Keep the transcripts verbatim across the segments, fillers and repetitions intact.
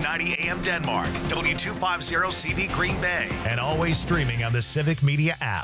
fifteen ninety A M Denmark, W two fifty C D Green Bay, and always streaming on the Civic Media app.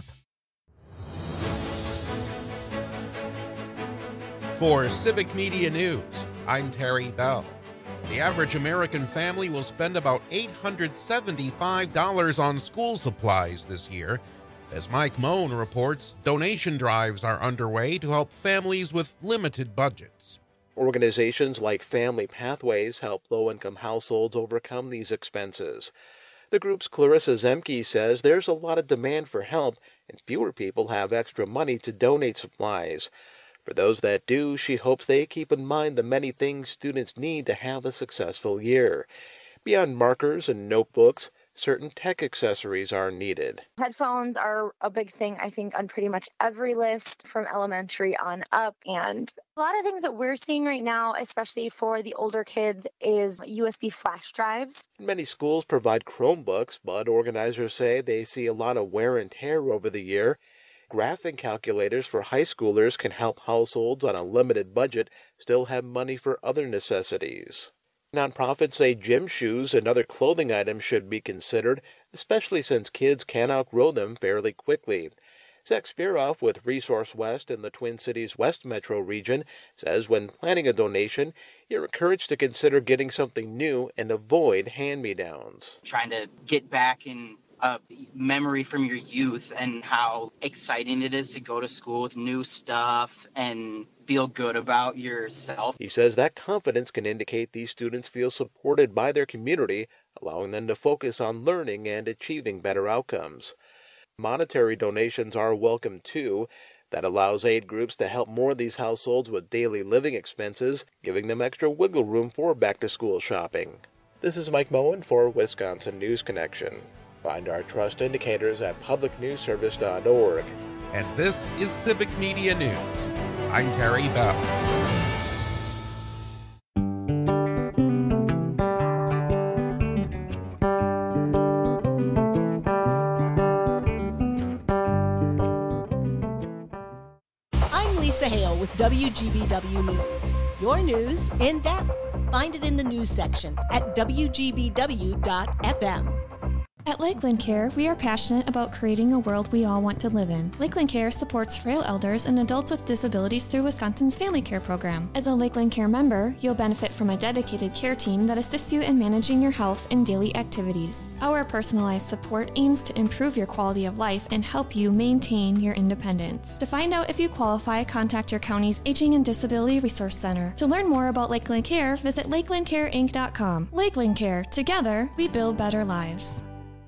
For Civic Media News, I'm Terry Bell. The average American family will spend about eight hundred seventy-five dollars on school supplies this year. As Mike Moan reports, donation drives are underway to help families with limited budgets. Organizations like Family Pathways help low-income households overcome these expenses. The group's Clarissa Zemke says there's a lot of demand for help and fewer people have extra money to donate supplies. For those that do, she hopes they keep in mind the many things students need to have a successful year. Beyond markers and notebooks, certain tech accessories are needed. Headphones are a big thing, I think, on pretty much every list from elementary on up. And a lot of things that we're seeing right now, especially for the older kids, is U S B flash drives. Many schools provide Chromebooks, but organizers say they see a lot of wear and tear over the year. Graphing calculators for high schoolers can help households on a limited budget still have money for other necessities. Nonprofits say gym shoes and other clothing items should be considered, especially since kids can outgrow them fairly quickly. Zach Spiroff with Resource West in the Twin Cities West Metro region says when planning a donation, you're encouraged to consider getting something new and avoid hand-me-downs. Trying to get back in a memory from your youth and how exciting it is to go to school with new stuff and feel good about yourself. He says that confidence can indicate these students feel supported by their community, allowing them to focus on learning and achieving better outcomes. Monetary donations are welcome too. That allows aid groups to help more of these households with daily living expenses, giving them extra wiggle room for back-to-school shopping. This is Mike Moen for Wisconsin News Connection. Find our trust indicators at public news service dot org. And this is Civic Media News. I'm Terry Bell. I'm Lisa Hale with W G B W News. Your news in depth. Find it in the news section at W G B W dot F M. At Lakeland Care, we are passionate about creating a world we all want to live in. Lakeland Care supports frail elders and adults with disabilities through Wisconsin's Family Care Program. As a Lakeland Care member, you'll benefit from a dedicated care team that assists you in managing your health and daily activities. Our personalized support aims to improve your quality of life and help you maintain your independence. To find out if you qualify, contact your county's Aging and Disability Resource Center. To learn more about Lakeland Care, visit lakeland care inc dot com. Lakeland Care. Together, we build better lives.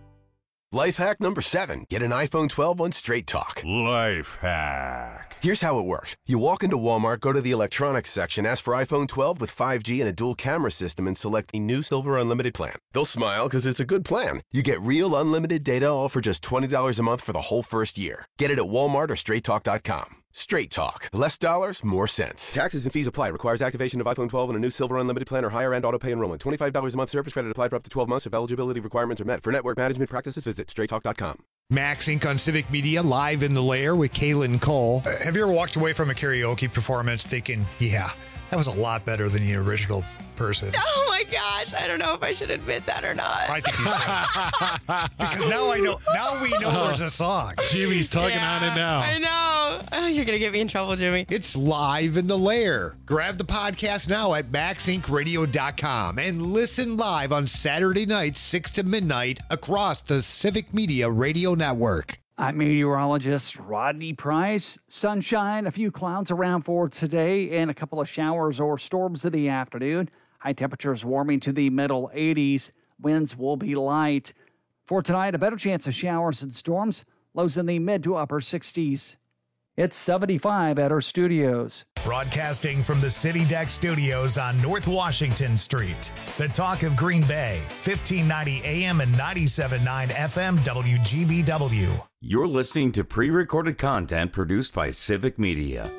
Life hack number seven. Get an iPhone twelve on Straight Talk. Life hack. Here's how it works. You walk into Walmart, go to the electronics section, ask for iPhone twelve with five G and a dual camera system, and select the new Silver Unlimited plan. They'll smile because it's a good plan. You get real unlimited data all for just twenty dollars a month for the whole first year. Get it at Walmart or straight talk dot com. Straight Talk. Less dollars, more sense. Taxes and fees apply. Requires activation of iPhone twelve and a new Silver Unlimited plan or higher end auto pay enrollment. twenty-five dollars a month service credit applied for up to twelve months if eligibility requirements are met. For network management practices, visit straight talk dot com. Max Incorporated on Civic Media, live in the lair with Kaylin Cole. Uh, have you ever walked away from a karaoke performance thinking, yeah, that was a lot better than the original person? Oh my gosh, I don't know if I should admit that or not. I think you should. Because now I know, now we know there's a song. Jimmy's tugging Yeah, on it now. I know. Oh, you're going to get me in trouble, Jimmy. It's live in the lair. Grab the podcast now at max inc radio dot com and listen live on Saturday nights, six to midnight across the Civic Media Radio Network. I'm meteorologist Rodney Price. Sunshine, a few clouds around for today, and a couple of showers or storms in the afternoon. High temperatures warming to the middle eighties. Winds will be light. For tonight, a better chance of showers and storms. Lows in the mid to upper sixties. It's seventy-five at our studios. Broadcasting from the City Deck Studios on North Washington Street. The talk of Green Bay, fifteen ninety A M and ninety-seven point nine F M W G B W. You're listening to pre-recorded content produced by Civic Media.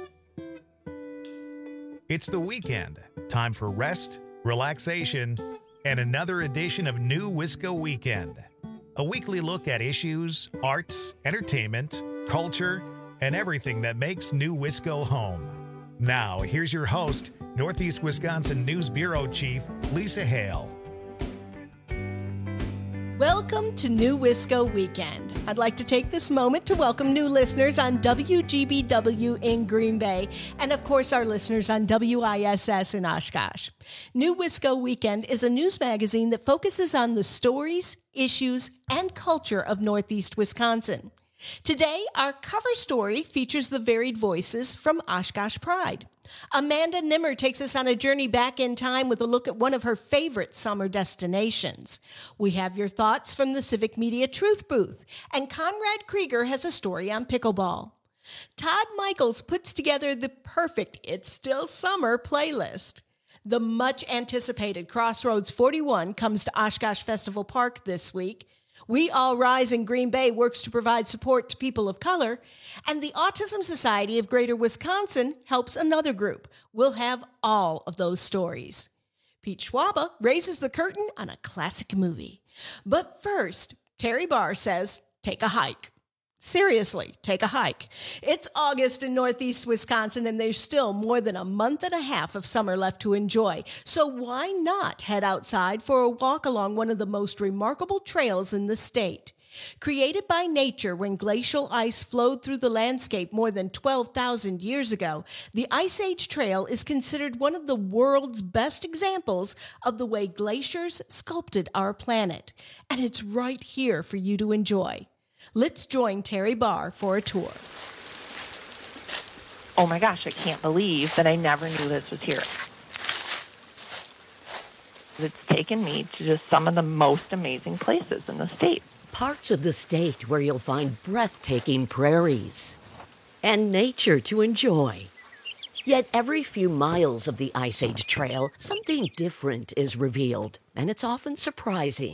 It's the weekend. Time for rest, relaxation, and another edition of New Wisco Weekend. A weekly look at issues, arts, entertainment, culture, and everything that makes New Wisco home. Now, here's your host, Northeast Wisconsin News Bureau Chief Lisa Hale. Welcome to New Wisco Weekend. I'd like to take this moment to welcome new listeners on W G B W in Green Bay, and of course our listeners on W I S S in Oshkosh. New Wisco Weekend is a news magazine that focuses on the stories, issues, and culture of Northeast Wisconsin. Today, our cover story features the varied voices from Oshkosh Pride. Amanda Nimmer takes us on a journey back in time with a look at one of her favorite summer destinations. We have your thoughts from the Civic Media Truth Booth, and Conrad Krieger has a story on pickleball. Todd Michaels puts together the perfect It's Still Summer playlist. The much-anticipated Crossroads forty-one comes to Oshkosh Festival Park this week. We All Rise in Green Bay works to provide support to people of color, and the Autism Society of Greater Wisconsin helps another group. We'll have all of those stories. Pete Schwaba raises the curtain on a classic movie. But first, Terry Barr says, take a hike. Seriously, take a hike. It's August in Northeast Wisconsin, and there's still more than a month and a half of summer left to enjoy. So why not head outside for a walk along one of the most remarkable trails in the state? Created by nature when glacial ice flowed through the landscape more than twelve thousand years ago, the Ice Age Trail is considered one of the world's best examples of the way glaciers sculpted our planet. And it's right here for you to enjoy. Let's join Terry Barr for a tour. Oh my gosh, I can't believe that I never knew this was here. It's taken me to just some of the most amazing places in the state. Parts of the state where you'll find breathtaking prairies and nature to enjoy. Yet every few miles of the Ice Age Trail, something different is revealed, and it's often surprising.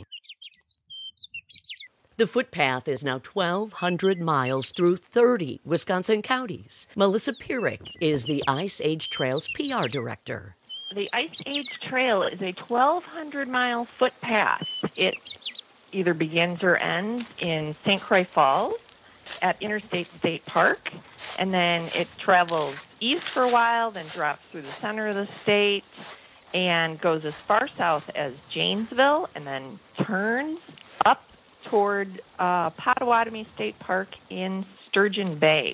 The footpath is now twelve hundred miles through thirty Wisconsin counties. Melissa Pierick is the Ice Age Trail's P R director. The Ice Age Trail is a twelve hundred mile footpath. It either begins or ends in Saint Croix Falls at Interstate State Park, and then it travels east for a while, then drops through the center of the state and goes as far south as Janesville, and then turns up toward uh, Potawatomi State Park in Sturgeon Bay.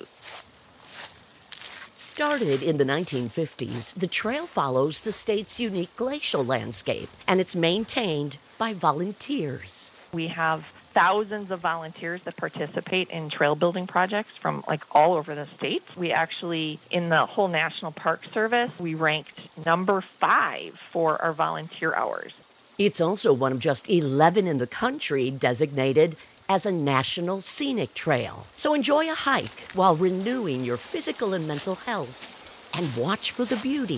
Started in the nineteen fifties, the trail follows the state's unique glacial landscape, and it's maintained by volunteers. We have thousands of volunteers that participate in trail building projects from like all over the state. We actually, in the whole National Park Service, we ranked number five for our volunteer hours. It's also one of just eleven in the country designated as a National Scenic Trail. So enjoy a hike while renewing your physical and mental health, and watch for the beauty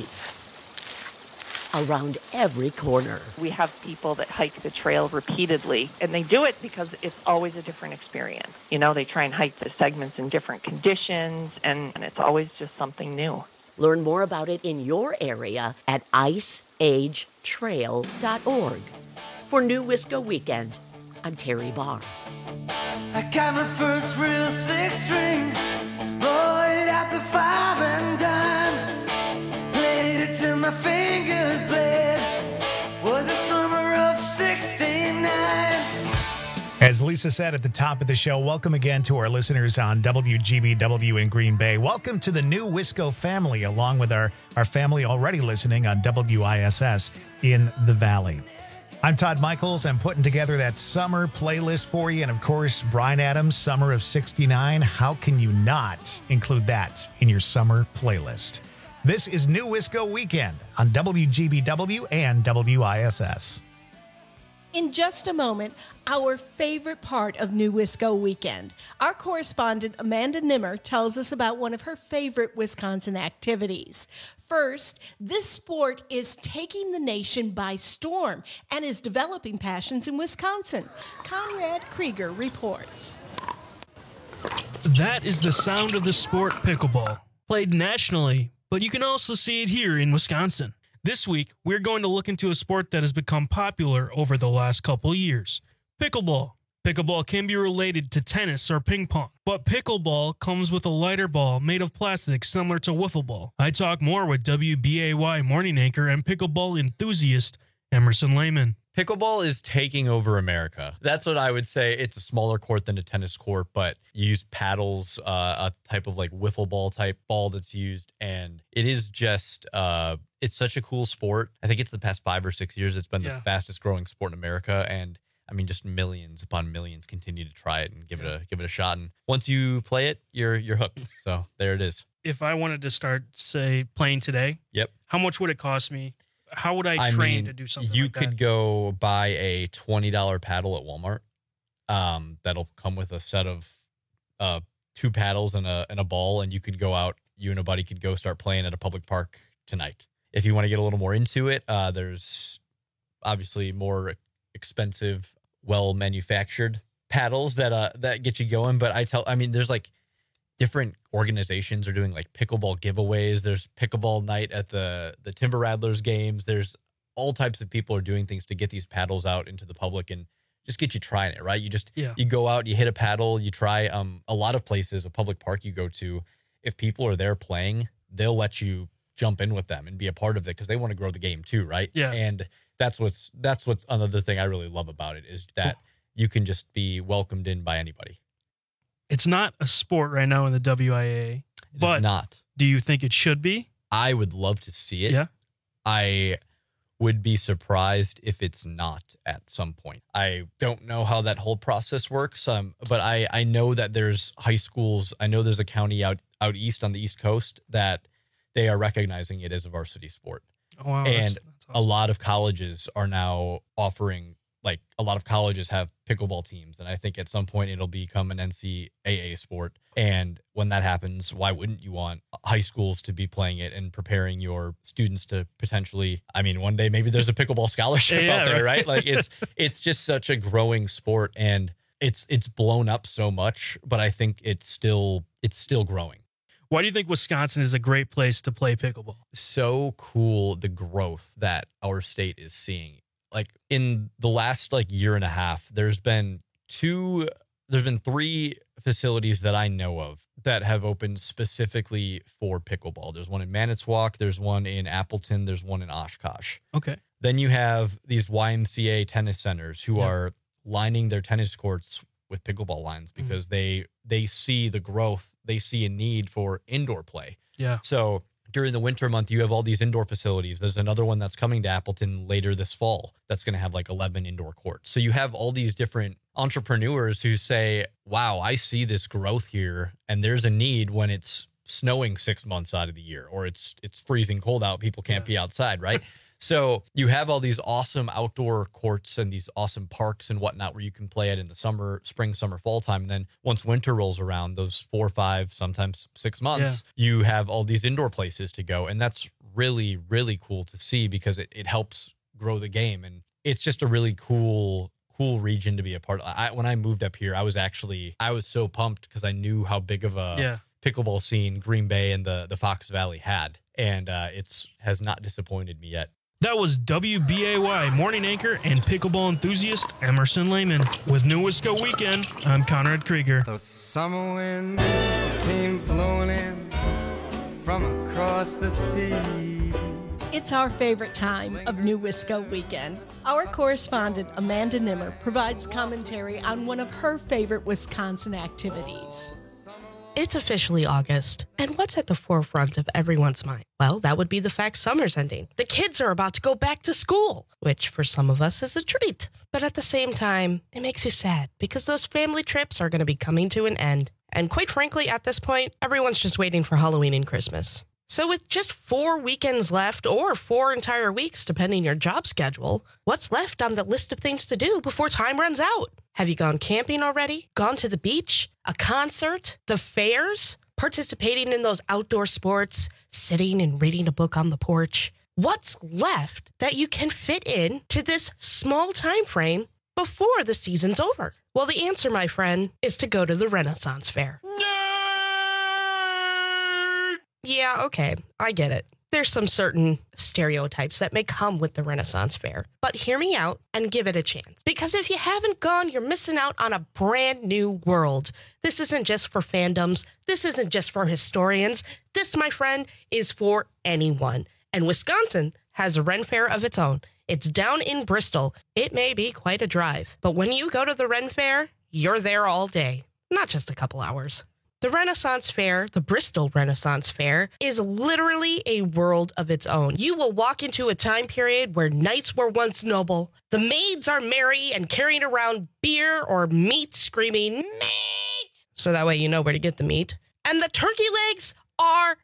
around every corner. We have people that hike the trail repeatedly, and they do it because it's always a different experience. You know, they try and hike the segments in different conditions, and, and it's always just something new. Learn more about it in your area at ice age trail dot org. For New Wisco Weekend, I'm Terry Barr. I got my first real six string, bought it at the five and dime, played it till my fingers bled, was the summer of sixty-nine. As Lisa said at the top of the show, welcome again to our listeners on W G B W in Green Bay. Welcome to the New Wisco family, along with our, our family already listening on W I S S in the Valley. I'm Todd Michaels. I'm putting together that summer playlist for you. And of course, Bryan Adams, Summer of sixty-nine. How can you not include that in your summer playlist? This is New Wisco Weekend on W G B W and W I S S. In just a moment, our favorite part of New Wisco Weekend. Our correspondent Amanda Nimmer tells us about one of her favorite Wisconsin activities. First, this sport is taking the nation by storm and is developing passions in Wisconsin. Conrad Krieger reports. That is the sound of the sport pickleball, played nationally, but you can also see it here in Wisconsin. This week, we're going to look into a sport that has become popular over the last couple years, pickleball. Pickleball can be related to tennis or ping pong, but pickleball comes with a lighter ball made of plastic similar to wiffle ball. I talk more with W B A Y morning anchor and pickleball enthusiast Emerson Lehman. Pickleball is taking over America. That's what I would say. It's a smaller court than a tennis court, but you use paddles, uh, a type of like wiffle ball type ball that's used. And it is just, uh, it's such a cool sport. I think it's the past five or six years. It's been yeah. the fastest growing sport in America. And I mean, just millions upon millions continue to try it and give yeah. it a, give it a shot. And once you play it, you're, you're hooked. So there it is. If I wanted to start, say, playing today, yep. how much would it cost me? How would I train I mean, to do something you like could that? go buy a twenty dollars paddle at Walmart. Um, that'll come with a set of uh, two paddles and a and a ball, and you could go out. You and a buddy could go start playing at a public park tonight. If you want to get a little more into it, uh, there's obviously more expensive, well-manufactured paddles that uh that get you going. But I tell, I mean, there's like different organizations are doing like pickleball giveaways. There's pickleball night at the, the Timber Rattlers games. There's all types of people are doing things to get these paddles out into the public and just get you trying it, right? You just, yeah. you go out, you hit a paddle, you try, um, a lot of places, a public park you go to, if people are there playing, they'll let you jump in with them and be a part of it because they want to grow the game too, right? Yeah. And that's what's, that's what's another thing I really love about it is that cool. you can just be welcomed in by anybody. It's not a sport right now in the W I A A, It but is not. Do you think it should be? I would love to see it. Yeah. I would be surprised if it's not at some point. I don't know how that whole process works, um, but I, I know that there's high schools. I know there's a county out, out east on the East Coast that they are recognizing it as a varsity sport. Oh, wow, and that's, that's awesome. A lot of colleges are now offering, like a lot of colleges have pickleball teams. And I think at some point it'll become an N C A A sport. And when that happens, why wouldn't you want high schools to be playing it and preparing your students to potentially, I mean, one day maybe there's a pickleball scholarship yeah, out there, right? right? Like it's, it's just such a growing sport and it's, it's blown up so much, but I think it's still, it's still growing. Why do you think Wisconsin is a great place to play pickleball? So cool. The growth that our state is seeing. Like in the last like year and a half, there's been two, there's been three facilities that I know of that have opened specifically for pickleball. There's one in Manitowoc, there's one in Appleton, there's one in Oshkosh. Okay. Then you have these Y M C A tennis centers who Yeah. are lining their tennis courts with pickleball lines because they they see the growth, they see a need for indoor play. Yeah. So during the winter month, you have all these indoor facilities. There's another one that's coming to Appleton later this fall that's going to have like eleven indoor courts. So you have all these different entrepreneurs who say, wow, I see this growth here. And there's a need when it's snowing six months out of the year or it's it's freezing cold out. People can't be outside, right? So you have all these awesome outdoor courts and these awesome parks and whatnot where you can play it in the summer, spring, summer, fall time. And then once winter rolls around, those four, five, sometimes six months, you have all these indoor places to go. And that's really, really cool to see because it, it helps grow the game. And it's just a really cool, cool region to be a part of. I, when I moved up here, I was actually, I was so pumped because I knew how big of a Yeah. pickleball scene Green Bay and the, the Fox Valley had. And uh, it's has not disappointed me yet. That was W B A Y morning anchor and pickleball enthusiast Emerson Lehman. With New Wisco Weekend, I'm Conrad Krieger. The summer wind came blowing in from across the sea. It's our favorite time of New Wisco Weekend. Our correspondent, Amanda Nimmer, provides commentary on one of her favorite Wisconsin activities. It's officially August, and what's at the forefront of everyone's mind? Well, that would be the fact summer's ending. The kids are about to go back to school, which for some of us is a treat. But at the same time, it makes you sad because those family trips are going to be coming to an end. And quite frankly, at this point, everyone's just waiting for Halloween and Christmas. So with just four weekends left, or four entire weeks, depending your job schedule, what's left on the list of things to do before time runs out? Have you gone camping already? Gone to the beach? A concert? The fairs? Participating in those outdoor sports? Sitting and reading a book on the porch? What's left that you can fit in to this small time frame before the season's over? Well, the answer, my friend, is to go to the Renaissance Fair. Yeah, okay, I get it. There's some certain stereotypes that may come with the Renaissance Fair. But hear me out and give it a chance. Because if you haven't gone, you're missing out on a brand new world. This isn't just for fandoms. This isn't just for historians. This, my friend, is for anyone. And Wisconsin has a Ren Fair of its own. It's down in Bristol. It may be quite a drive, but when you go to the Ren Fair, you're there all day, not just a couple hours. The Renaissance Fair, the Bristol Renaissance Fair, is literally a world of its own. You will walk into a time period where knights were once noble, the maids are merry and carrying around beer or meat, screaming, meat! So that way you know where to get the meat. And the turkey legs are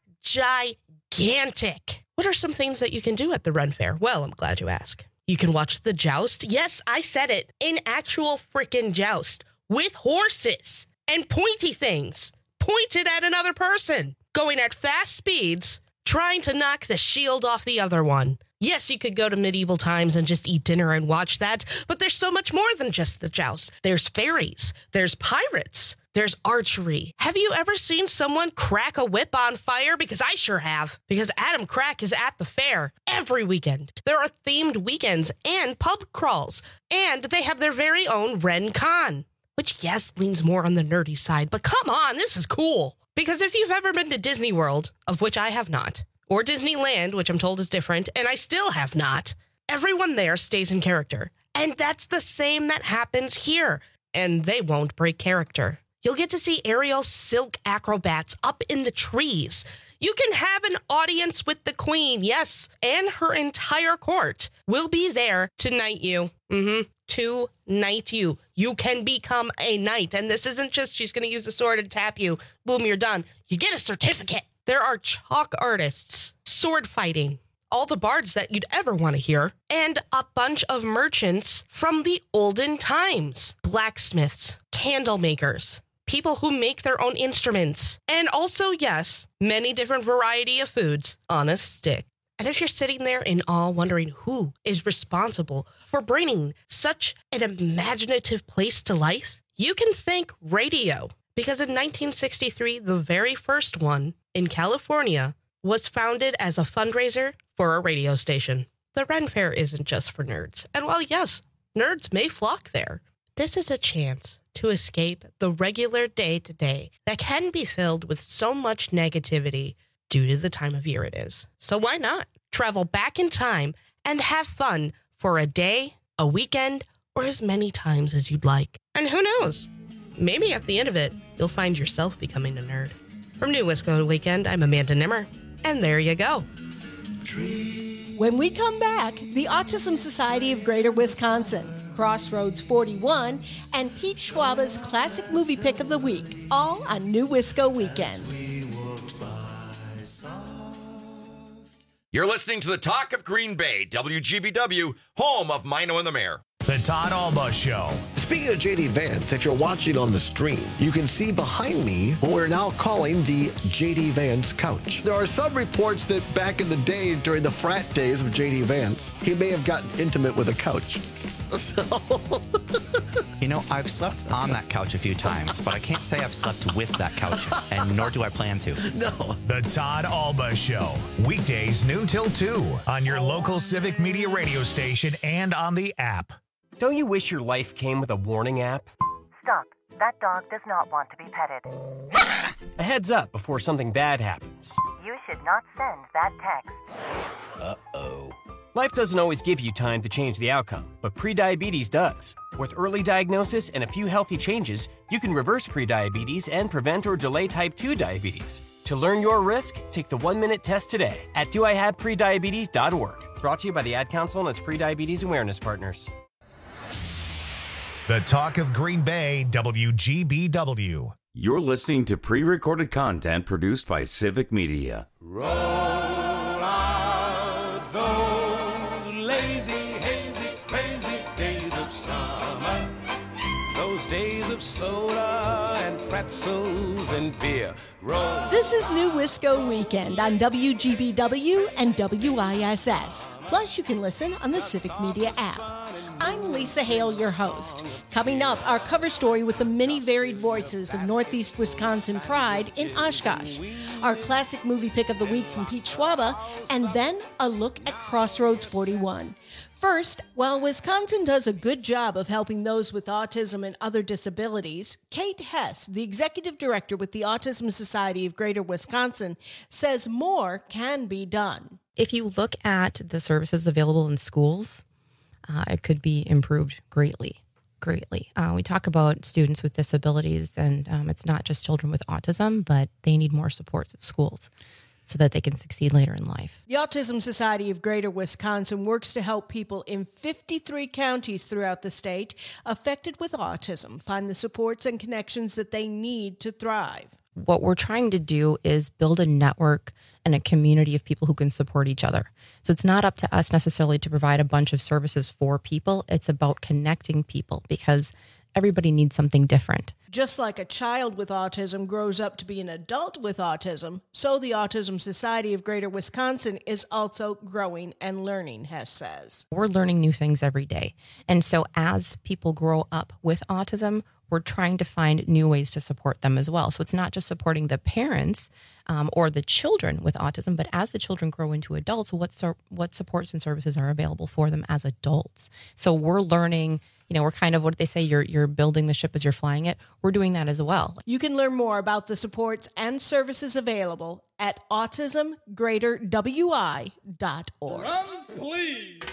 gigantic. What are some things that you can do at the Ren Fair? Well, I'm glad you asked. You can watch the joust. Yes, I said it. An actual freaking joust with horses and pointy things pointed at another person, going at fast speeds, trying to knock the shield off the other one. Yes, you could go to medieval times and just eat dinner and watch that, but there's so much more than just the joust. There's fairies, there's pirates, there's archery. Have you ever seen someone crack a whip on fire? Because I sure have, because Adam Crack is at the fair every weekend. There are themed weekends and pub crawls, and they have their very own Ren Con, which, yes, leans more on the nerdy side, but come on, this is cool. Because if you've ever been to Disney World, of which I have not, or Disneyland, which I'm told is different, and I still have not, everyone there stays in character. And that's the same that happens here. And they won't break character. You'll get to see Ariel's silk acrobats up in the trees. You can have an audience with the queen, yes, and her entire court will be there to knight you. Mm-hmm. To knight you. You can become a knight. And this isn't just she's going to use a sword and tap you. Boom, you're done. You get a certificate. There are chalk artists, sword fighting, all the bards that you'd ever want to hear, and a bunch of merchants from the olden times. Blacksmiths, candle makers, people who make their own instruments, and also, yes, many different variety of foods on a stick. And if you're sitting there in awe wondering who is responsible for bringing such an imaginative place to life, you can thank radio. Because in nineteen sixty-three, the very first one in California was founded as a fundraiser for a radio station. The Ren Fair isn't just for nerds. And while, yes, nerds may flock there, this is a chance to escape the regular day-to-day that can be filled with so much negativity due to the time of year it is. So why not travel back in time and have fun for a day, a weekend, or as many times as you'd like? And who knows? Maybe at the end of it, you'll find yourself becoming a nerd. From New Wisco Weekend, I'm Amanda Nimmer, and there you go. When we come back, the Autism Society of Greater Wisconsin, Crossroads forty-one, and Pete Schwaba's classic movie pick of the week, all on New Wisco Weekend. You're listening to the Talk of Green Bay, W G B W, home of Mino and the Mayor. The Todd Alba Show. Speaking of J D Vance, if you're watching on the stream, you can see behind me what we're now calling the J D Vance couch. There are some reports that back in the day, during the frat days of J D Vance, he may have gotten intimate with a couch. So... You know, I've slept on that couch a few times, but I can't say I've slept with that couch, and nor do I plan to. No. The Todd Alba Show. Weekdays noon till two on your local Civic Media radio station and on the app. Don't you wish your life came with a warning app? Stop. That dog does not want to be petted. A heads up before something bad happens. You should not send that text. Uh-oh. Life doesn't always give you time to change the outcome, but prediabetes does. With early diagnosis and a few healthy changes, you can reverse prediabetes and prevent or delay type two diabetes. To learn your risk, take the one-minute test today at do I have prediabetes dot org. Brought to you by the Ad Council and its prediabetes awareness partners. The Talk of Green Bay, W G B W. You're listening to pre-recorded content produced by Civic Media. Roll out those lazy, hazy, crazy days of summer. Those days of soda and pretzels and beer. Roll. This is New Wisco Weekend on W G B W and W I S S. Plus, you can listen on the Civic Media app. I'm Lisa Hale, your host. Coming up, our cover story with the many varied voices of Northeast Wisconsin pride in Oshkosh, our classic movie pick of the week from Pete Schwaba, and then a look at Crossroads forty-one. First, while Wisconsin does a good job of helping those with autism and other disabilities, Kate Hess, the executive director with the Autism Society of Greater Wisconsin, says more can be done. If you look at the services available in schools, uh, it could be improved greatly, greatly. Uh, we talk about students with disabilities, and um, it's not just children with autism, but they need more supports at schools so that they can succeed later in life. The Autism Society of Greater Wisconsin works to help people in fifty-three counties throughout the state affected with autism find the supports and connections that they need to thrive. What we're trying to do is build a network and a community of people who can support each other. So it's not up to us necessarily to provide a bunch of services for people. It's about connecting people because everybody needs something different. Just like a child with autism grows up to be an adult with autism, so the Autism Society of Greater Wisconsin is also growing and learning, Hess says. We're learning new things every day. And so as people grow up with autism, we're trying to find new ways to support them as well. So it's not just supporting the parents um, or the children with autism, but as the children grow into adults, what, so, what supports and services are available for them as adults. So we're learning, you know, we're kind of, what they say, you're, you're building the ship as you're flying it. We're doing that as well. You can learn more about the supports and services available at autism greater w i dot org. Drums, please.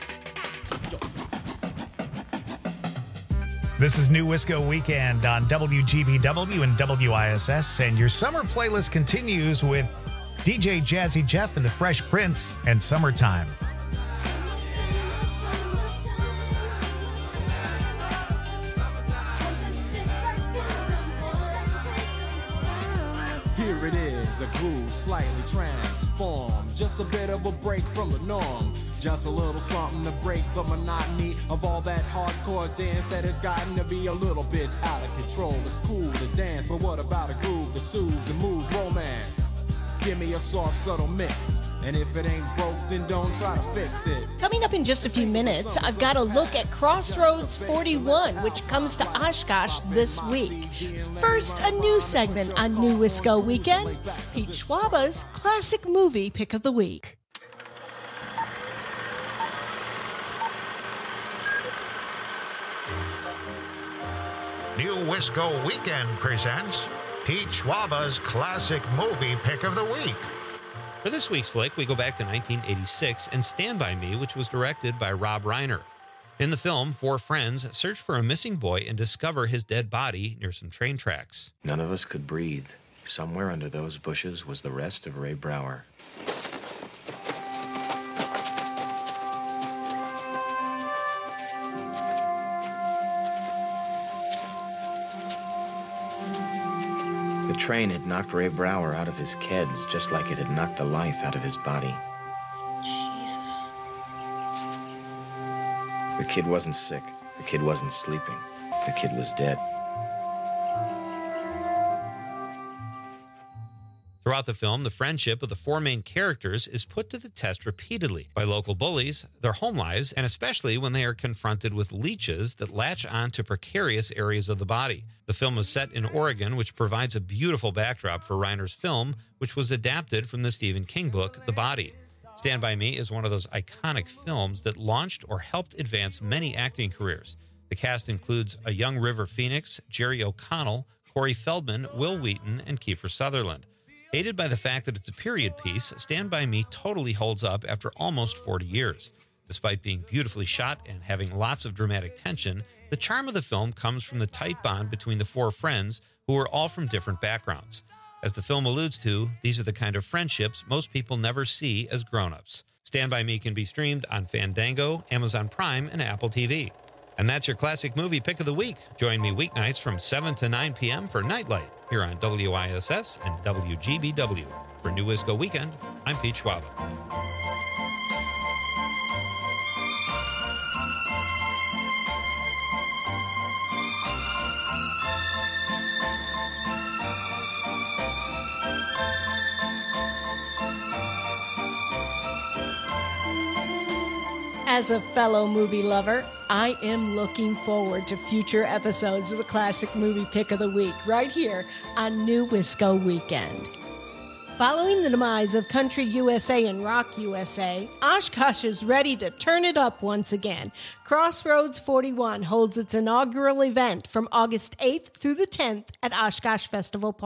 This is New Wisco Weekend on W G B W and W I S S, and your summer playlist continues with D J Jazzy Jeff and the Fresh Prince and Summertime. Here it is, a groove slightly transformed, just a bit of a break from the norm. Just a little something to break the monotony of all that hardcore dance that has gotten to be a little bit out of control. It's cool to dance, but what about a groove that soothes and moves romance? Give me a soft, subtle mix, and if it ain't broke, then don't try to fix it. Coming up in just a few minutes, I've got a look at Crossroads forty-one, which comes to Oshkosh this week. First, a news segment on New Wisco Weekend, Pete Schwaba's classic movie pick of the week. New Wisco Weekend presents Pete Schwaba's classic movie pick of the week. For this week's flick, we go back to nineteen eighty-six and Stand By Me, which was directed by Rob Reiner. In the film, four friends search for a missing boy and discover his dead body near some train tracks. None of us could breathe. Somewhere under those bushes was the rest of Ray Brower. The train had knocked Ray Brower out of his keds, just like it had knocked the life out of his body. Jesus. The kid wasn't sick. The kid wasn't sleeping. The kid was dead. Throughout the film, the friendship of the four main characters is put to the test repeatedly by local bullies, their home lives, and especially when they are confronted with leeches that latch on to precarious areas of the body. The film is set in Oregon, which provides a beautiful backdrop for Reiner's film, which was adapted from the Stephen King book, The Body. Stand By Me is one of those iconic films that launched or helped advance many acting careers. The cast includes a young River Phoenix, Jerry O'Connell, Corey Feldman, Will Wheaton, and Kiefer Sutherland. Aided by the fact that it's a period piece, Stand By Me totally holds up after almost forty years. Despite being beautifully shot and having lots of dramatic tension, the charm of the film comes from the tight bond between the four friends who are all from different backgrounds. As the film alludes to, these are the kind of friendships most people never see as grown-ups. Stand By Me can be streamed on Fandango, Amazon Prime, and Apple T V. And that's your classic movie pick of the week. Join me weeknights from seven to nine p.m. for Nightlight here on W I S S and W G B W. For New Wisco Weekend, I'm Pete Schwab. As a fellow movie lover, I am looking forward to future episodes of the Classic Movie Pick of the Week right here on New Wisco Weekend. Following the demise of Country U S A and Rock U S A, Oshkosh is ready to turn it up once again. Crossroads forty-one holds its inaugural event from August eighth through the tenth at Oshkosh Festival Park.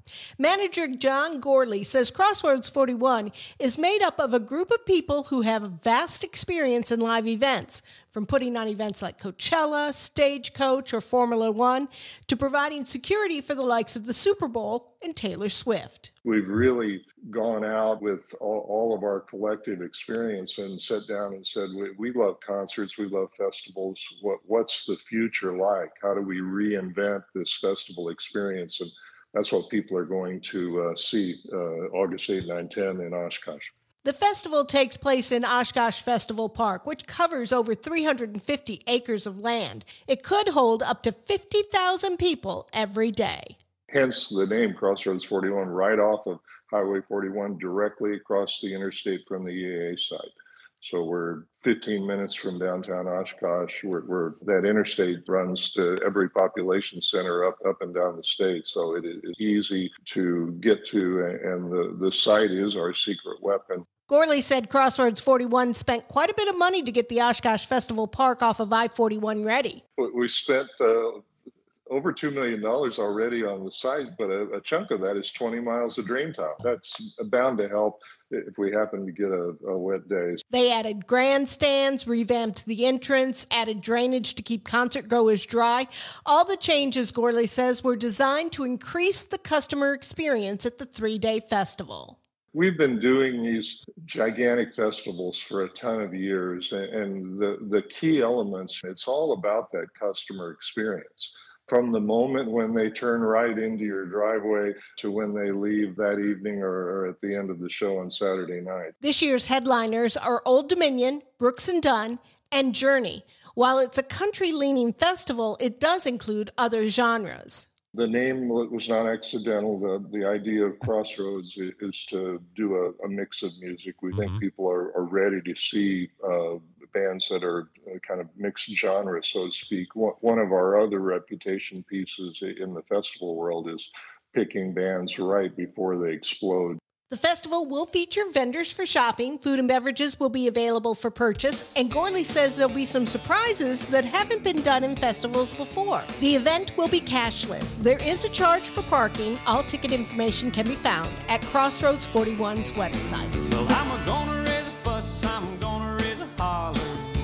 Manager John Gorley says Crossroads forty-one is made up of a group of people who have vast experience in live events, from putting on events like Coachella, Stagecoach, or Formula One, to providing security for the likes of the Super Bowl and Taylor Swift. We've really gone out with all, all of our collective experience and sat down and said, we, we love concerts, we love festivals. What, what's the future like? How do we reinvent this festival experience? And that's what people are going to uh, see uh, August eighth, nine, ten in Oshkosh. The festival takes place in Oshkosh Festival Park, which covers over three hundred fifty acres of land. It could hold up to fifty thousand people every day. Hence the name Crossroads forty-one, right off of Highway forty-one, directly across the interstate from the E A A site. So we're fifteen minutes from downtown Oshkosh, where, where that interstate runs to every population center up, up and down the state. So it is easy to get to, and the, the site is our secret weapon. Gorley said Crossroads forty-one spent quite a bit of money to get the Oshkosh Festival Park off of I forty-one ready. We spent uh, over two million dollars already on the site, but a, a chunk of that is twenty miles of drain tile. That's bound to help if we happen to get a, a wet day. They added grandstands, revamped the entrance, added drainage to keep concert goers dry. All the changes, Gorley says, were designed to increase the customer experience at the three-day festival. We've been doing these gigantic festivals for a ton of years, and the, the key elements, it's all about that customer experience. From the moment when they turn right into your driveway to when they leave that evening or, or at the end of the show on Saturday night. This year's headliners are Old Dominion, Brooks and Dunn, and Journey. While it's a country-leaning festival, it does include other genres. The name was not accidental. The, the idea of Crossroads is to do a, a mix of music. We mm-hmm. think people are, are ready to see uh, bands that are kind of mixed genre, so to speak. One of our other reputation pieces in the festival world is picking bands right before they explode. The festival will feature vendors for shopping, food and beverages will be available for purchase, and Gorley says there'll be some surprises that haven't been done in festivals before. The event will be cashless. There is a charge for parking. All ticket information can be found at Crossroads forty-one's website. Well, I'm gonna raise a fuss, I'm gonna raise a holler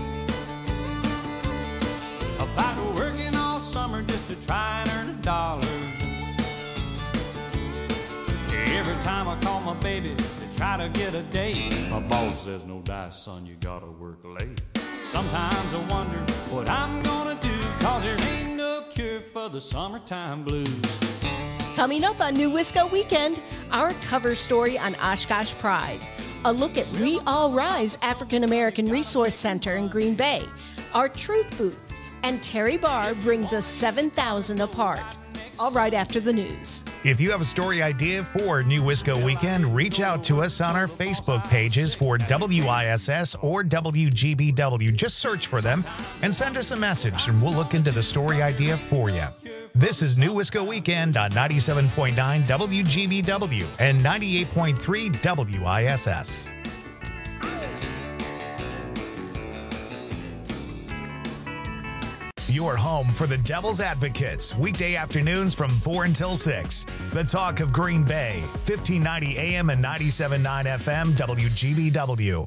about working all summer just to try and earn a dollar. Every time I call my baby to try to get a date, my boss says, no dice, son, you gotta work late. Sometimes I wonder what I'm gonna do, cause there ain't no cure for the summertime blues. Coming up on New Wisco Weekend, our cover story on Oshkosh Pride. A look at We All Rise African American Resource Center in Green Bay. Our Truth Booth. And Terry Barr brings us seven thousand apart. All right after the news. If you have a story idea for New Wisco Weekend, reach out to us on our Facebook pages for W I S S or W G B W. Just search for them and send us a message, and we'll look into the story idea for you. This is New Wisco Weekend on ninety-seven point nine W G B W and ninety-eight point three W I S S. Your home for the Devil's Advocates, weekday afternoons from four until six. The Talk of Green Bay, fifteen ninety A M and ninety-seven point nine F M, W G B W.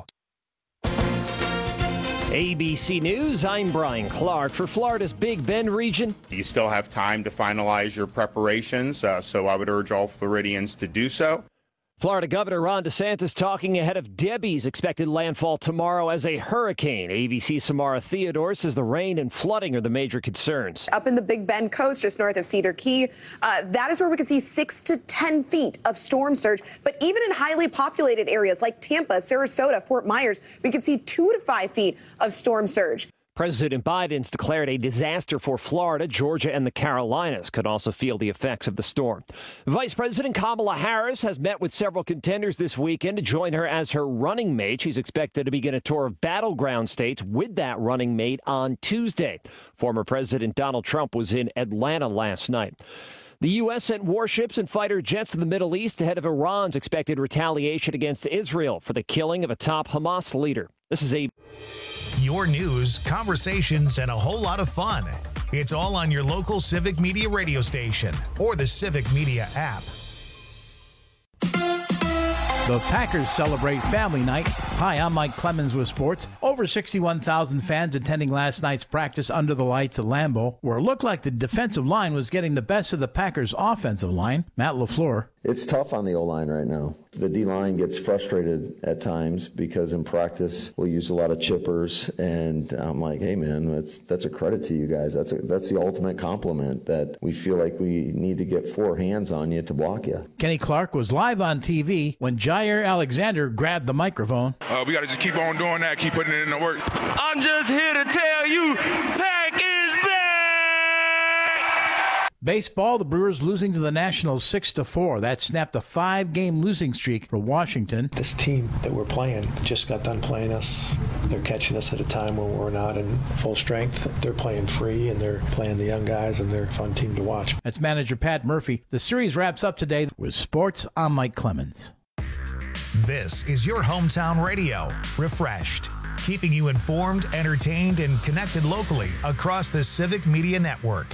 A B C News, I'm Brian Clark. For Florida's Big Bend region, you still have time to finalize your preparations, uh, so I would urge all Floridians to do so. Florida Governor Ron DeSantis talking ahead of Debbie's expected landfall tomorrow as a hurricane. A B C's Samara Theodore says the rain and flooding are the major concerns. Up in the Big Bend coast, just north of Cedar Key, uh, that is where we could see six to ten feet of storm surge. But even in highly populated areas like Tampa, Sarasota, Fort Myers, we could see two to five feet of storm surge. President Biden's declared a disaster for Florida. Georgia and the Carolinas could also feel the effects of the storm. Vice President Kamala Harris has met with several contenders this weekend to join her as her running mate. She's expected to begin a tour of battleground states with that running mate on Tuesday. Former President Donald Trump was in Atlanta last night. The U S sent warships and fighter jets to the Middle East ahead of Iran's expected retaliation against Israel for the killing of a top Hamas leader. This is a... Your news, conversations, and a whole lot of fun. It's all on your local Civic Media radio station or the Civic Media app. The Packers celebrate Family Night. Hi, I'm Mike Clemens with sports. Over sixty-one thousand fans attending last night's practice under the lights at Lambeau, where it looked like the defensive line was getting the best of the Packers' offensive line. Matt LaFleur. It's tough on the O-line right now. The D-line gets frustrated at times because in practice we'll use a lot of chippers, and I'm like, hey man, that's that's a credit to you guys. That's a, that's the ultimate compliment that we feel like we need to get four hands on you to block you. Kenny Clark was live on T V when Jair Alexander grabbed the microphone. Uh, we got to just keep on doing that, keep putting it in the work. I'm just here to tell you, Pack is back! Baseball, the Brewers losing to the Nationals six to four. That snapped a five-game losing streak for Washington. This team that we're playing just got done playing us. They're catching us at a time when we're not in full strength. They're playing free, and they're playing the young guys, and they're a fun team to watch. That's manager Pat Murphy. The series wraps up today with sports. I'm Mike Clemens. This is your hometown radio, Refreshed, keeping you informed, entertained, and connected locally across the Civic Media Network.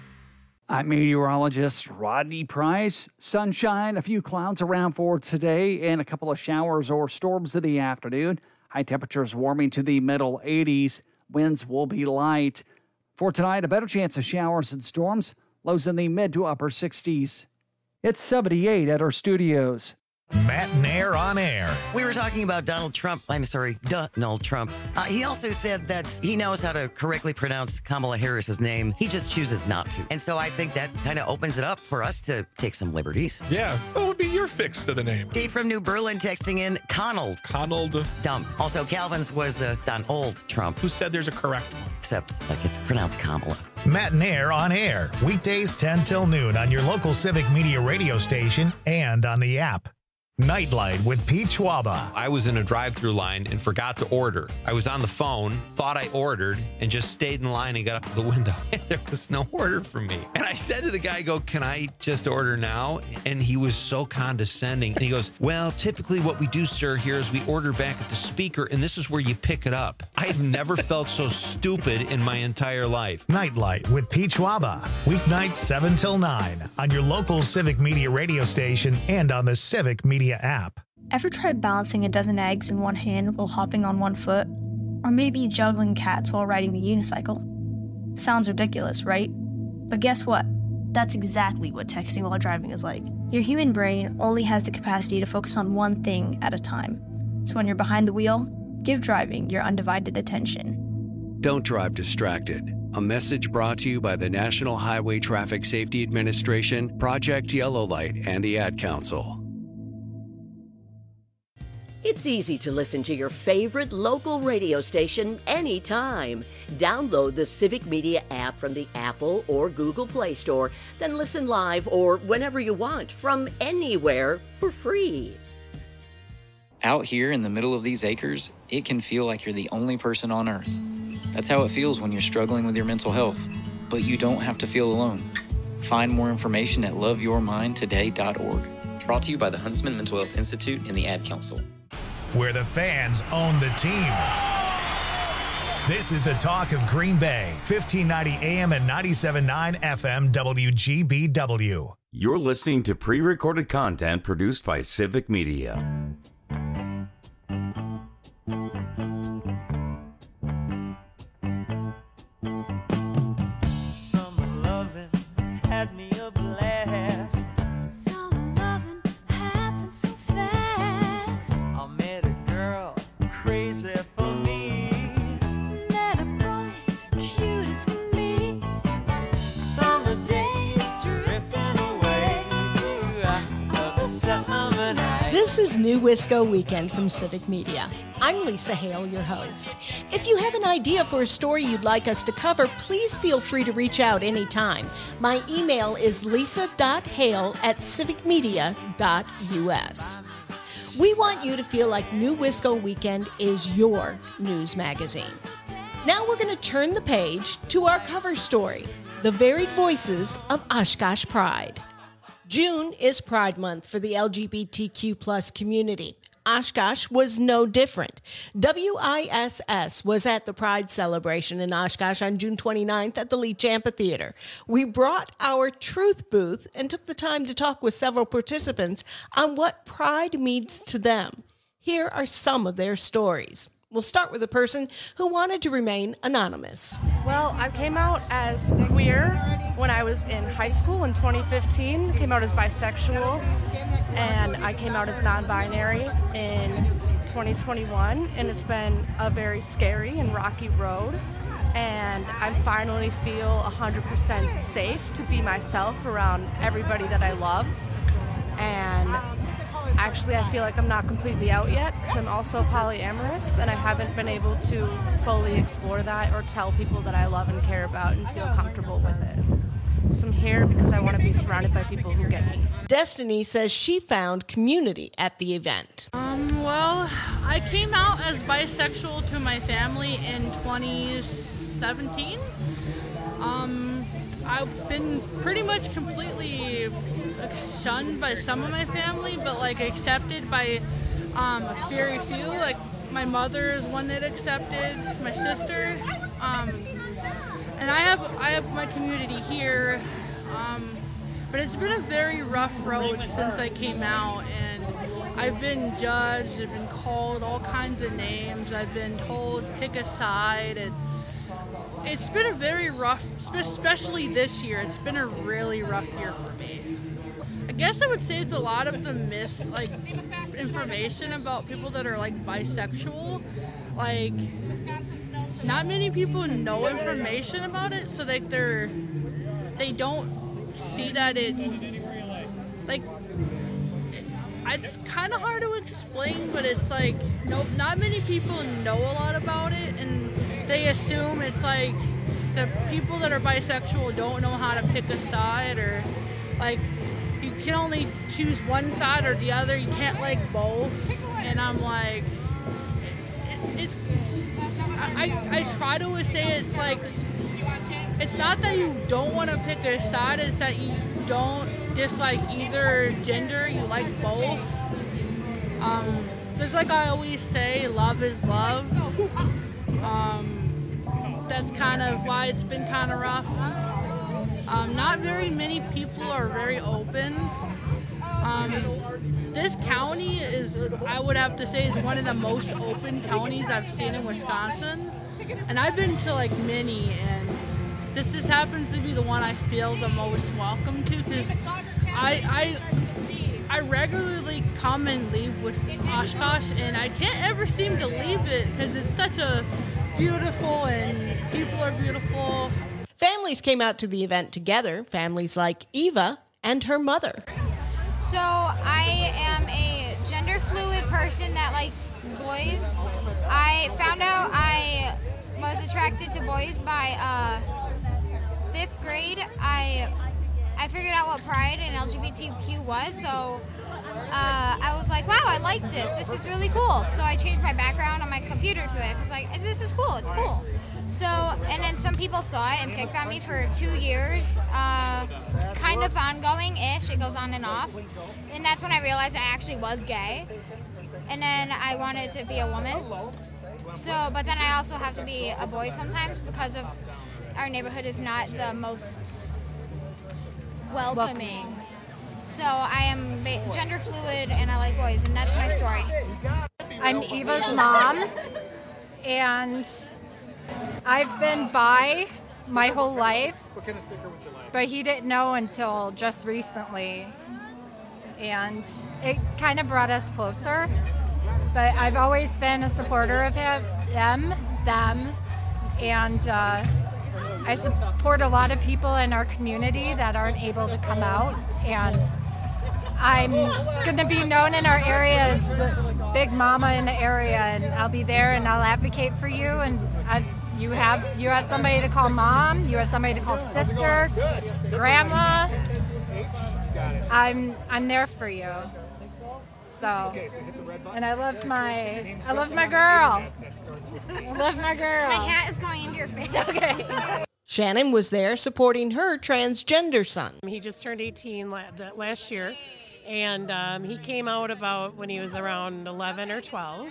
I'm meteorologist Rodney Price. Sunshine, a few clouds around for today, and a couple of showers or storms in the afternoon. High temperatures warming to the middle eighties. Winds will be light. For tonight, a better chance of showers and storms. Lows in the mid to upper sixties. It's seventy-eight at our studios. Matt Nair on air. We were talking about Donald Trump. I'm sorry, Donald Trump. Uh, he also said that he knows how to correctly pronounce Kamala Harris's name. He just chooses not to. And so I think that kind of opens it up for us to take some liberties. Yeah, what would be your fix to the name? Dave from New Berlin texting in Conald. Conald. Dumb. Also, Calvin's was uh, Donald Trump. Who said there's a correct one? Except like it's pronounced Kamala. Matt Nair on air. Weekdays ten till noon on your local Civic Media radio station and on the app. Nightlight with Pete Schwaba. I was in a drive-thru line and forgot to order. I was on the phone, thought I ordered, and just stayed in line and got up to the window. There was no order for me. And I said to the guy, I go, can I just order now? And he was so condescending. And he goes, well, typically what we do, sir, here is we order back at the speaker, and this is where you pick it up. I've never felt so stupid in my entire life. Nightlight with Pete Schwaba. Weeknights seven till nine on your local Civic Media radio station and on the Civic Media app. Ever tried balancing a dozen eggs in one hand while hopping on one foot? Or maybe juggling cats while riding the unicycle? Sounds ridiculous, right? But guess what? That's exactly what texting while driving is like. Your human brain only has the capacity to focus on one thing at a time. So when you're behind the wheel, give driving your undivided attention. Don't drive distracted. A message brought to you by the National Highway Traffic Safety Administration, Project Yellow Light, and the Ad Council. It's easy to listen to your favorite local radio station anytime. Download the Civic Media app from the Apple or Google Play Store, then listen live or whenever you want from anywhere for free. Out here in the middle of these acres, it can feel like you're the only person on Earth. That's how it feels when you're struggling with your mental health. But you don't have to feel alone. Find more information at love your mind today dot org. Brought to you by the Huntsman Mental Health Institute and the Ad Council. Where the fans own the team. This is the talk of Green Bay, fifteen ninety A M and ninety-seven point nine F M W G B W. You're listening to pre-recorded content produced by Civic Media. Summer loving had me a blast. Summer loving happened so fast. I met a girl crazy for me. Met a boy cute as for me. Summer days drifting away to other summer nights. This is New Wisco Weekend from Civic Media. I'm Lisa Hale, your host. If you have an idea for a story you'd like us to cover, please feel free to reach out anytime. My email is lisa dot hale at civic media dot u s. We want you to feel like New Wisco Weekend is your news magazine. Now we're going to turn the page to our cover story, The Varied Voices of Oshkosh Pride. June is Pride Month for the L G B T Q plus community. Oshkosh was no different. W I S S was at the Pride celebration in Oshkosh on June twenty-ninth at the Leach Amphitheater. We brought our truth booth and took the time to talk with several participants on what Pride means to them. Here are some of their stories. We'll start with a person who wanted to remain anonymous. Well, I came out as queer when I was in high school in twenty fifteen. Came out as bisexual, and I came out as non-binary in twenty twenty-one, and it's been a very scary and rocky road. And I finally feel one hundred percent safe to be myself around everybody that I love. And actually, I feel like I'm not completely out yet because I'm also polyamorous, and I haven't been able to fully explore that or tell people that I love and care about and feel comfortable with it. So I'm here because I want to be surrounded by people who get me. Destiny says she found community at the event. Um, well, I came out as bisexual to my family in twenty seventeen. Um, I've been pretty much completely shunned by some of my family, but like accepted by um, a very few. Like my mother is one that accepted, my sister, um, and I have I have my community here. Um, but it's been a very rough road since I came out, and I've been judged. I've been called all kinds of names. I've been told pick a side, and it's been a very rough, especially this year. It's been a really rough year for me. I guess I would say it's a lot of the mis like information about people that are like bisexual. Like, not many people know information about it, so like they're they don't see that it's like it's kind of hard to explain, but it's like no, not many people know a lot about it, and they assume it's like the people that are bisexual don't know how to pick a side, or like you can only choose one side or the other. You can't like both. And I'm like, it, it's. I, I I try to say it's like, it's not that you don't want to pick a side. It's that you don't dislike either gender. You like both. Um, there's like I always say, love is love. Um, that's kind of why it's been kind of rough. Um, not very many people are very open. Um, this county is, I would have to say, is one of the most open counties I've seen in Wisconsin. And I've been to like many, and this just happens to be the one I feel the most welcome to, because I, I, I regularly come and leave with Oshkosh, and I can't ever seem to leave it because it's such a beautiful, and people are beautiful. Families came out to the event together, families like Eva and her mother. So I am a gender fluid person that likes boys. I found out I was attracted to boys by uh, fifth grade. I I figured out what Pride and L G B T Q was, so uh, I was like, wow, I like this. This is really cool. So I changed my background on my computer to it. It's like, this is cool. It's cool. So, and then some people saw it and picked on me for two years, uh, kind of ongoing-ish. It goes on and off. And that's when I realized I actually was gay. And then I wanted to be a woman. So, but then I also have to be a boy sometimes because of our neighborhood is not the most welcoming. So I am gender fluid and I like boys, and that's my story. I'm Eva's mom, and I've been bi my whole life, but he didn't know until just recently, and it kind of brought us closer. But I've always been a supporter of him, them, them, and uh, I support a lot of people in our community that aren't able to come out, and I'm going to be known in our area as the big mama in the area, and I'll be there and I'll advocate for you, and I, you have you have somebody to call mom, you have somebody to call sister, grandma. I'm I'm there for you. So, and I love my I love my girl. I love my girl. My hat is going into your face. Okay. Shannon was there supporting her transgender son. He just turned eighteen last year, And um, he came out about when he was around eleven or twelve.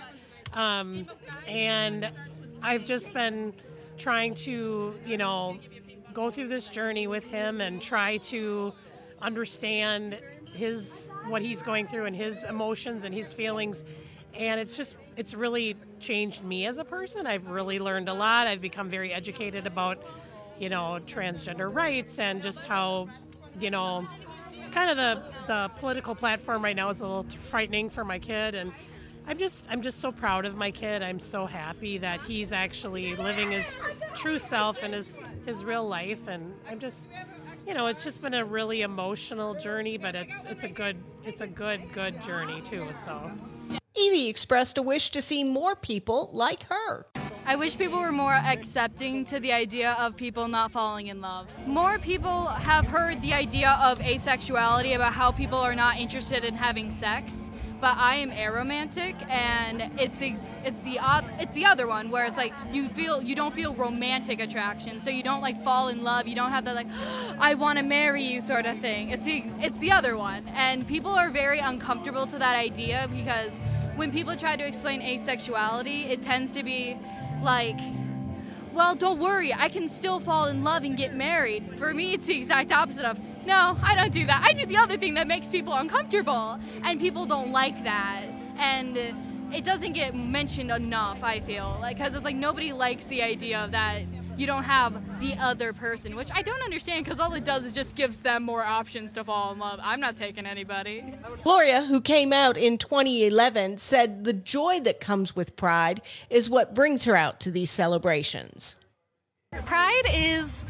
Um, and I've just been trying to, you know, go through this journey with him and try to understand his what he's going through and his emotions and his feelings. And it's just, it's really changed me as a person. I've really learned a lot. I've become very educated about, you know, transgender rights and just how, you know, kind of the, the political platform right now is a little frightening for my kid. And I'm just, I'm just so proud of my kid. I'm so happy that he's actually living his true self and his, his real life. And I'm just, you know, it's just been a really emotional journey, but it's, it's a good, it's a good, good journey too. So. Evie expressed a wish to see more people like her. I wish people were more accepting to the idea of people not falling in love. More people have heard the idea of asexuality, about how people are not interested in having sex. But I am aromantic, and it's the it's the it's the other one where it's like you feel you don't feel romantic attraction, so you don't like fall in love. You don't have that like I want to marry you sort of thing. It's the it's the other one, and people are very uncomfortable to that idea because when people try to explain asexuality, it tends to be like, well, don't worry, I can still fall in love and get married. For me, it's the exact opposite of, no, I don't do that. I do the other thing that makes people uncomfortable, and people don't like that. And it doesn't get mentioned enough, I feel, like, because it's like nobody likes the idea of that you don't have the other person, which I don't understand because all it does is just gives them more options to fall in love. I'm not taking anybody. Gloria, who came out in twenty eleven, said the joy that comes with Pride is what brings her out to these celebrations. Pride is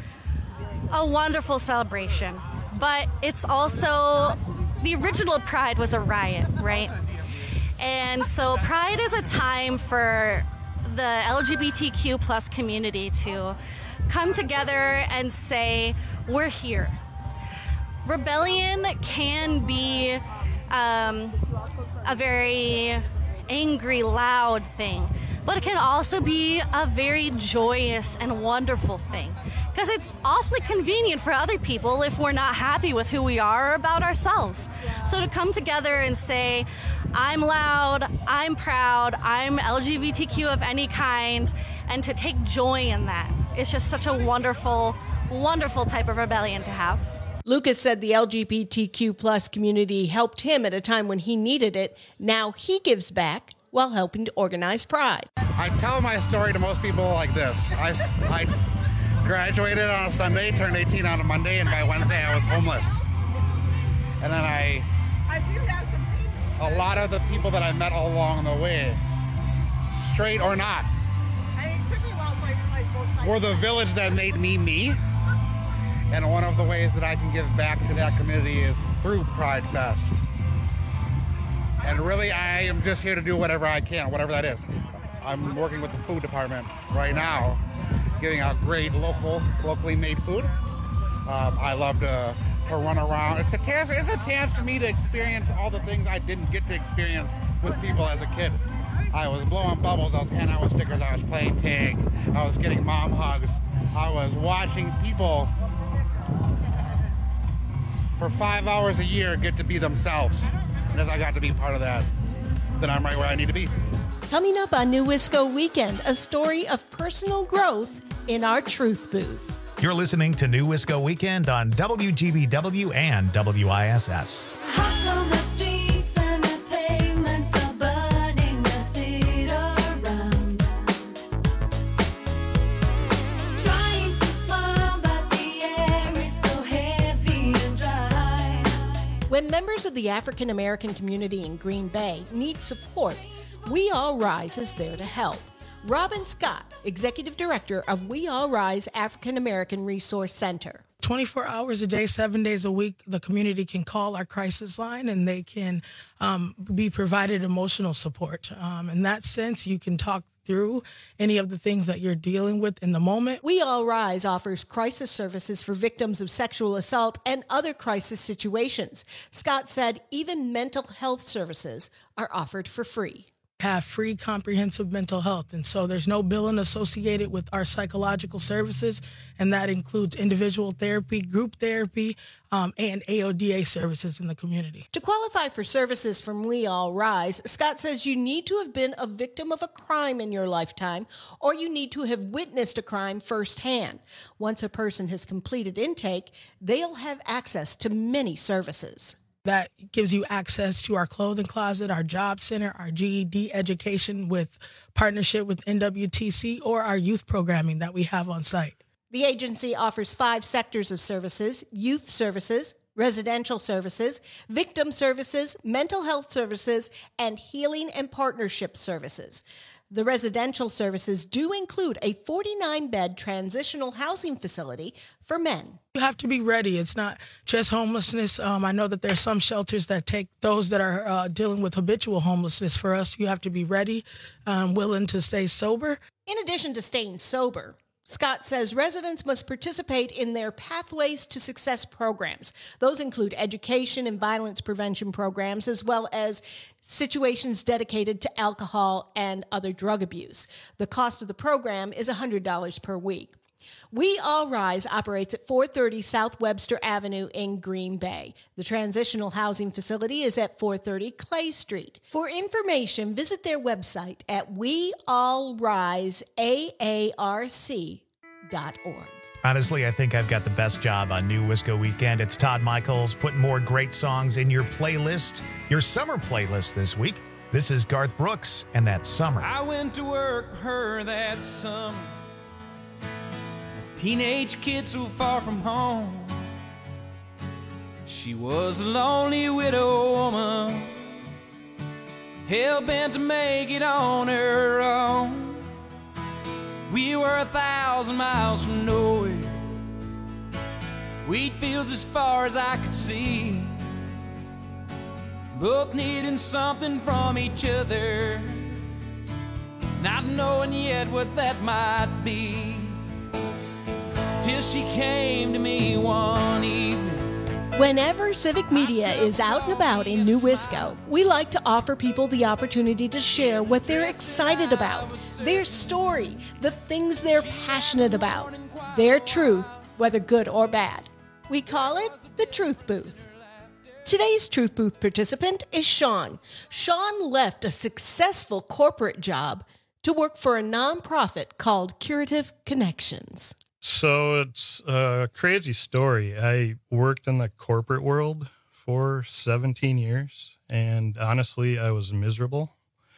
a wonderful celebration, but it's also, the original Pride was a riot, right? And so Pride is a time for the L G B T Q plus community to come together and say, we're here. Rebellion can be um, a very angry, loud thing, but it can also be a very joyous and wonderful thing. Because it's awfully convenient for other people if we're not happy with who we are about ourselves. So to come together and say, I'm loud, I'm proud, I'm L G B T Q of any kind, and to take joy in that. It's just such a wonderful, wonderful type of rebellion to have. Lucas said the L G B T Q plus community helped him at a time when he needed it. Now he gives back while helping to organize Pride. I tell my story to most people like this. I, I graduated on a Sunday, turned eighteen on a Monday, and by Wednesday I was homeless. And then I, a lot of the people that I met all along the way, straight or not, were the village that made me me. And one of the ways that I can give back to that community is through Pride Fest. And really, I am just here to do whatever I can, whatever that is. I'm working with the food department right now, giving out great local, locally made food. Um, I love to, to run around. It's a chance. It's a chance for me to experience all the things I didn't get to experience with people as a kid. I was blowing bubbles. I was handing out stickers. I was playing tag. I was getting mom hugs. I was watching people for five hours a year get to be themselves. And if I got to be part of that, then I'm right where I need to be. Coming up on New Wisco Weekend, a story of personal growth in our Truth Booth. You're listening to New Wisco Weekend on W G B W and W I S S. When members of the African American community in Green Bay need support, We All Rise is there to help. Robin Scott, Executive Director of We All Rise African American Resource Center. twenty-four hours a day, seven days a week, the community can call our crisis line and they can um, be provided emotional support. Um, in that sense, you can talk through any of the things that you're dealing with in the moment. We All Rise offers crisis services for victims of sexual assault and other crisis situations. Scott said even mental health services are offered for free. have free comprehensive mental health. And so there's no billing associated with our psychological services, and that includes individual therapy, group therapy, um, and A O D A services in the community. To qualify for services from We All Rise, Scott says you need to have been a victim of a crime in your lifetime, or you need to have witnessed a crime firsthand. Once a person has completed intake, they'll have access to many services. That gives you access to our clothing closet, our job center, our G E D education with partnership with N W T C, or our youth programming that we have on site. The agency offers five sectors of services: youth services, residential services, victim services, mental health services, and healing and partnership services. The residential services do include a forty-nine bed transitional housing facility for men. You have to be ready. It's not just homelessness. Um, I know that there's some shelters that take those that are uh, dealing with habitual homelessness. For us, you have to be ready, um, willing to stay sober. In addition to staying sober, Scott says residents must participate in their Pathways to Success programs. Those include education and violence prevention programs, as well as situations dedicated to alcohol and other drug abuse. The cost of the program is one hundred dollars per week. We All Rise operates at four thirty South Webster Avenue in Green Bay. The transitional housing facility is at four thirty Clay Street. For information, visit their website at we all rise A A R C dot org. Honestly, I think I've got the best job on New Wisco Weekend. It's Todd Michaels putting more great songs in your playlist, your summer playlist this week. This is Garth Brooks and That Summer. I went to work with her that summer. Teenage kid so far from home. She was a lonely widow woman, hell-bent to make it on her own. We were a thousand miles from nowhere, wheat fields as far as I could see, both needing something from each other, not knowing yet what that might be. Till she came to me one evening. Whenever Civic Media is out and about in New Wisco, we like to offer people the opportunity to share what they're excited about, their story, the things they're passionate about, their truth, whether good or bad. We call it the Truth Booth. Today's Truth Booth participant is Sean. Sean left a successful corporate job to work for a nonprofit called Curative Connections. So it's a crazy story. I worked in the corporate world for seventeen years, and honestly, I was miserable.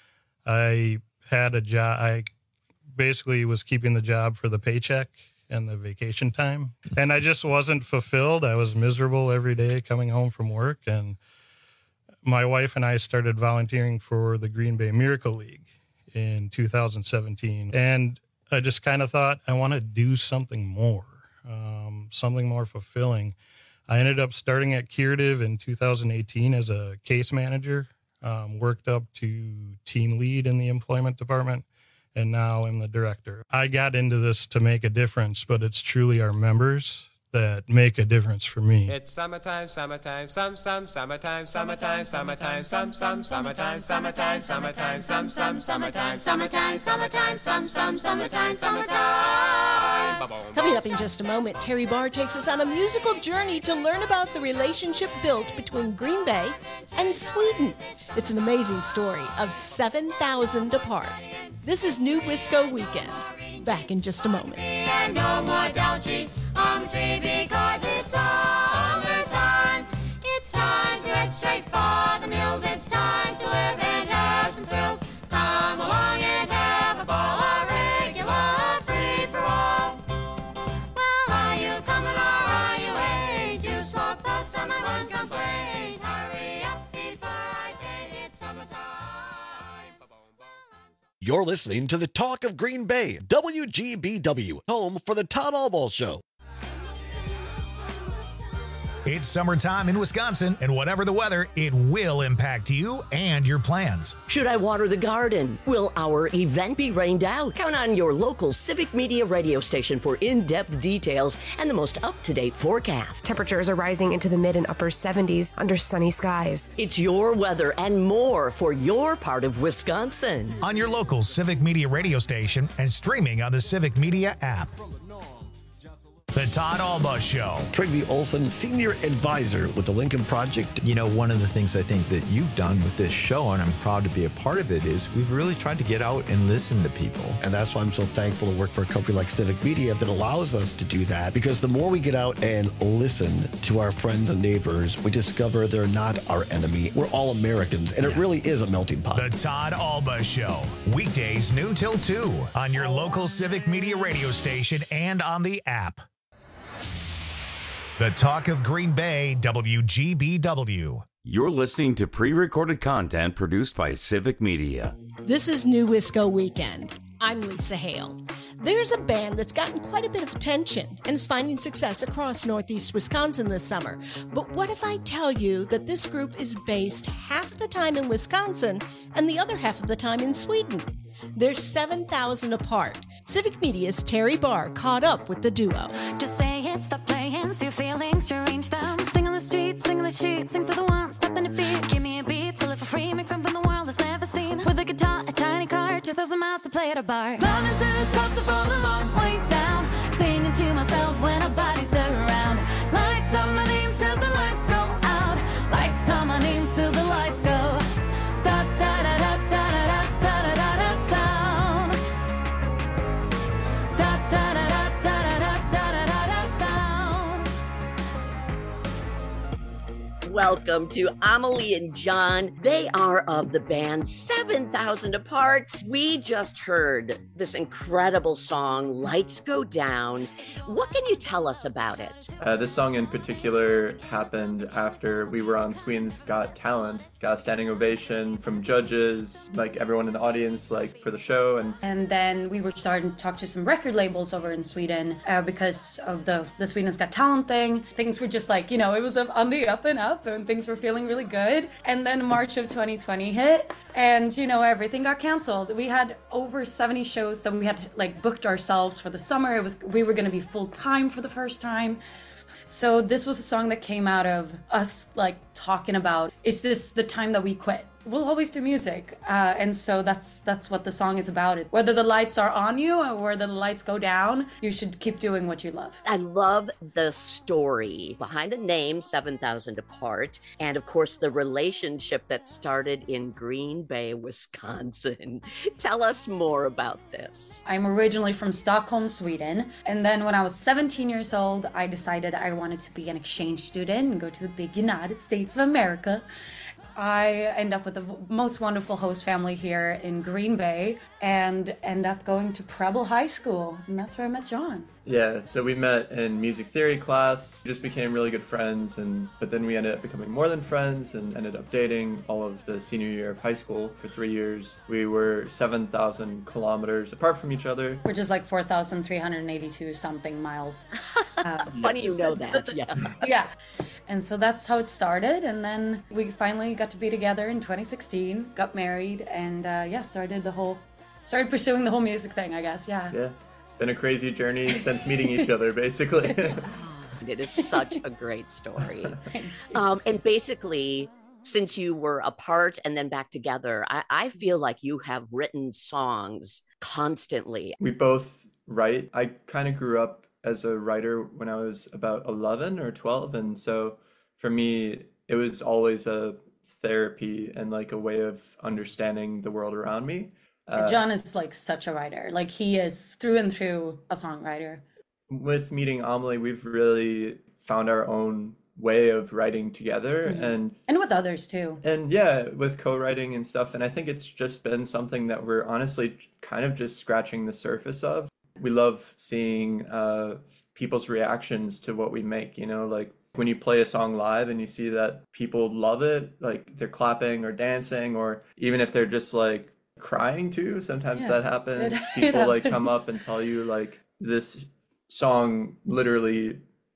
I had a job. I basically was keeping the job for the paycheck and the vacation time, and I just wasn't fulfilled. I was miserable every day coming home from work, and my wife and I started volunteering for the Green Bay Miracle League in two thousand seventeen, and I just kind of thought I want to do something more, um, something more fulfilling. I ended up starting at Curative in two thousand eighteen as a case manager, um, worked up to team lead in the employment department, and now I'm the director. I got into this to make a difference, but it's truly our members that make a difference for me. It's summertime, summertime, some, some, summertime, summertime, summertime, some, some, summertime, summertime, summertime, some, some, summertime, summertime, summertime, some, some, summertime, summertime. Coming up in just a moment, Terry Barr takes us on a musical journey to learn about the relationship built between Green Bay and Sweden. It's an amazing story of seven thousand apart. This is New Wisco Weekend. Back in just a moment. And no more Dolce on tree because it's summertime. It's time to head straight for the mills. It's time to live and have some thrills. Come along and have a ball, a regular free for all. Well, are you coming or are you waiting? You slow boats on my one complaint. Hurry up before I say it's summertime. You're listening to the Talk of Green Bay, W G B W, home for the Todd Albaugh Show. It's summertime in Wisconsin, and whatever the weather, it will impact you and your plans. Should I water the garden? Will our event be rained out? Count on your local Civic Media radio station for in-depth details and the most up-to-date forecast. Temperatures are rising into the mid and upper seventies under sunny skies. It's your weather and more for your part of Wisconsin. On your local Civic Media radio station and streaming on the Civic Media app. The Todd Alba Show. Trygve Olson, Senior Advisor with the Lincoln Project. You know, one of the things I think that you've done with this show, and I'm proud to be a part of it, is we've really tried to get out and listen to people. And that's why I'm so thankful to work for a company like Civic Media that allows us to do that. Because the more we get out and listen to our friends and neighbors, we discover they're not our enemy. We're all Americans, and it really is a melting pot. The Todd Alba Show. Weekdays noon till two on your local Civic Media radio station and on the app. The Talk of Green Bay, W G B W. You're listening to pre-recorded content produced by Civic Media. This is New Wisco Weekend. I'm Lisa Hale. There's a band that's gotten quite a bit of attention and is finding success across Northeast Wisconsin this summer. But what if I tell you that this group is based half the time in Wisconsin and the other half of the time in Sweden? They're seven thousand apart. Civic Media's Terry Barr caught up with the duo. Just say it, stop playing, see your feelings, arrange them. Sing on the streets, sing on the sheets, sing through the one, stop in the feet. Give me a beat to live for free, make something the world has never seen. With a guitar, a tiny car, two thousand miles to play at a bar. Climbing to the top to fall a long way down. Singing to myself when nobody's around. Lights on my name till the lights go out. Lights on my name till the lights go. Da da da da da da da da da da down. Da da da da da da da da da down. Welcome to Amelie and John. They are of the band seven thousand Apart. We just heard this incredible song, Lights Go Down. What can you tell us about it? Uh, this song in particular happened after we were on Sweden's Got Talent. Got a standing ovation from judges, like everyone in the audience, like for the show. And and then we were starting to talk to some record labels over in Sweden uh, because of the, the Sweden's Got Talent thing. Things were just like, you know, it was on the up and up and things were feeling really good. And then March of twenty twenty hit and, you know, everything got canceled. We had over seventy shows that we had like booked ourselves for the summer. It was we were going to be full time for the first time. So this was a song that came out of us like talking about, is this the time that we quit? We'll always do music. Uh, and so that's that's what the song is about. It. Whether the lights are on you or whether the lights go down, you should keep doing what you love. I love the story behind the name seven thousand Apart. And of course, the relationship that started in Green Bay, Wisconsin. Tell us more about this. I'm originally from Stockholm, Sweden. And then when I was seventeen years old, I decided I wanted to be an exchange student and go to the big United States of America. I end up with the most wonderful host family here in Green Bay and end up going to Preble High School. And that's where I met John. Yeah, so we met in music theory class, just became really good friends, and but then we ended up becoming more than friends and ended up dating all of the senior year of high school for three years. We were seven thousand kilometers apart from each other. Which is like four thousand three hundred eighty-two something miles. Uh, Funny you know that, yeah. Yeah, and so that's how it started, and then we finally got to be together in twenty sixteen, got married, and uh, yeah, started the whole, started pursuing the whole music thing, I guess, yeah. Yeah. Been a crazy journey since meeting each other, basically. It is such a great story. Um, and basically, since you were apart and then back together, I, I feel like you have written songs constantly. We both write. I kind of grew up as a writer when I was about eleven or twelve. And so for me, it was always a therapy and like a way of understanding the world around me. Uh, John is like such a writer. Like he is through and through a songwriter. With meeting Amelie, we've really found our own way of writing together mm-hmm. and and with others too. And yeah, with co-writing and stuff. And I think it's just been something that we're honestly kind of just scratching the surface of. We love seeing uh, people's reactions to what we make, you know, like when you play a song live and you see that people love it, like they're clapping or dancing, or even if they're just like crying too, sometimes yeah, that happens. It, People it happens. Like come up and tell you like this song literally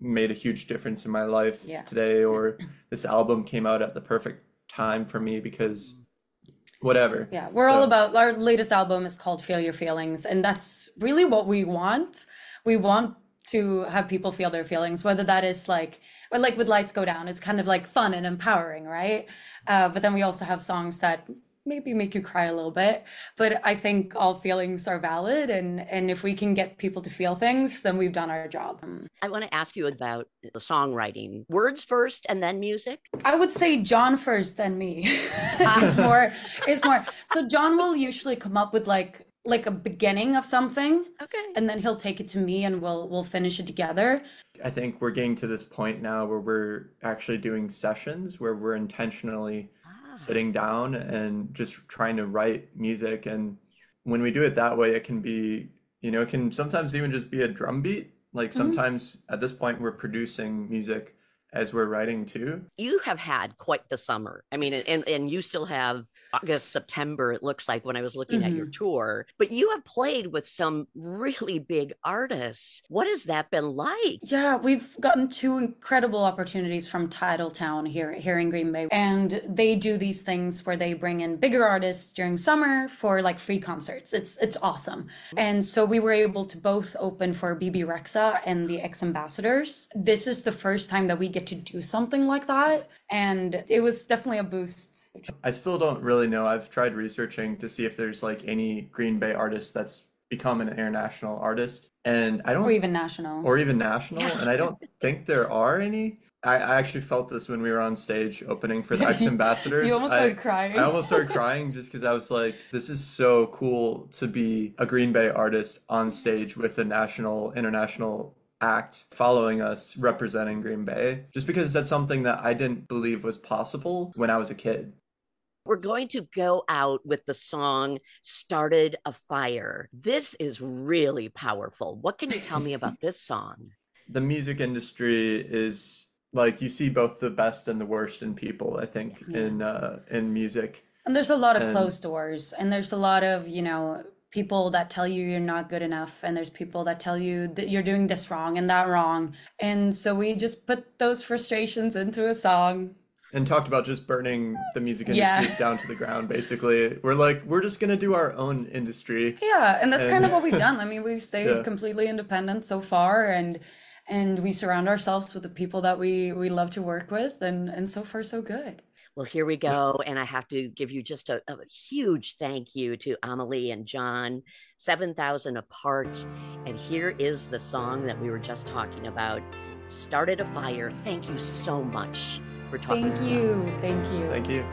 made a huge difference in my life Yeah. today, or this album came out at the perfect time for me because whatever. Yeah, we're So- all about, our latest album is called Feel Your Feelings, and that's really what we want. We want to have people feel their feelings, whether that is like, or like with Lights Go Down, it's kind of like fun and empowering, right? Uh, but then we also have songs that maybe make you cry a little bit. But I think all feelings are valid, and and if we can get people to feel things, then we've done our job. I want to ask you about the songwriting. Words first and then music? I would say John first, then me. is more is more. So John will usually come up with like like a beginning of something, okay, and then he'll take it to me, and we'll we'll finish it together. I think we're getting to this point now where we're actually doing sessions where we're intentionally sitting down and just trying to write music. And when we do it that way, it can be, you know, it can sometimes even just be a drum beat. Like sometimes mm-hmm. at this point we're producing music as we're writing too. You have had quite the summer. I mean, and, and you still have August, September, it looks like when I was looking mm-hmm. at your tour, but you have played with some really big artists. What has that been like? Yeah, we've gotten two incredible opportunities from Titletown here, here in Green Bay. And they do these things where they bring in bigger artists during summer for like free concerts. It's it's awesome. And so we were able to both open for Bebe Rexha and the X-Ambassadors. This is the first time that we get to do something like that, and it was definitely a boost. I still don't really know. I've tried researching to see if there's like any Green Bay artist that's become an international artist, and I don't, or even national, or even national, and I don't think there are any. I, I actually felt this when we were on stage opening for the X-Ambassadors. You almost I, started crying. I almost started crying just because I was like, this is so cool to be a Green Bay artist on stage with a national, international act following us, representing Green Bay, just because that's something that I didn't believe was possible when I was a kid. We're going to go out with the song Started a Fire. This is really powerful. What can you tell me about this song? The music industry is like, you see both the best and the worst in people, I think, yeah. in uh, in music. And there's a lot of and... closed doors, and there's a lot of, you know, people that tell you you're not good enough, and there's people that tell you that you're doing this wrong and that wrong. And so we just put those frustrations into a song. And talked about just burning the music industry yeah. down to the ground, basically. We're like, we're just going to do our own industry. Yeah, and that's and... kind of what we've done. I mean, we've stayed yeah. completely independent so far, and and we surround ourselves with the people that we, we love to work with, and, and so far so good. Well, here we go. And I have to give you just a, a huge thank you to Amelie and John, seven thousand Apart. And here is the song that we were just talking about, Started a Fire. Thank you so much for talking. Thank you. Thank you. Thank you.